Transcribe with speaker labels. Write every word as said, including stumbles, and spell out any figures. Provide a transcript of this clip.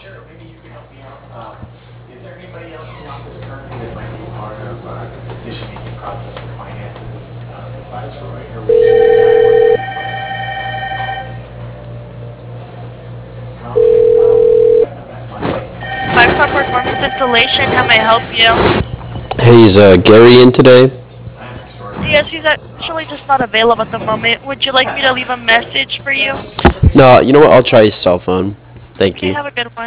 Speaker 1: sure, maybe you can help me out. Um, is there anybody else in the office currently that might be part of uh, the decision-making process for finances uh, besides Roy, or would you be the guy working with Roy? Okay, um, set them at Monday.
Speaker 2: Five Star Performance Installation, how may I help you?
Speaker 3: Hey, is uh, Gary in today?
Speaker 1: Plan extraordinaire.
Speaker 2: Yes, he's actually just not available at the moment. Would you like me to leave a message for you?
Speaker 3: No, you know what? I'll try his cell phone. Thank
Speaker 2: Okay,
Speaker 3: you.
Speaker 2: have a good one.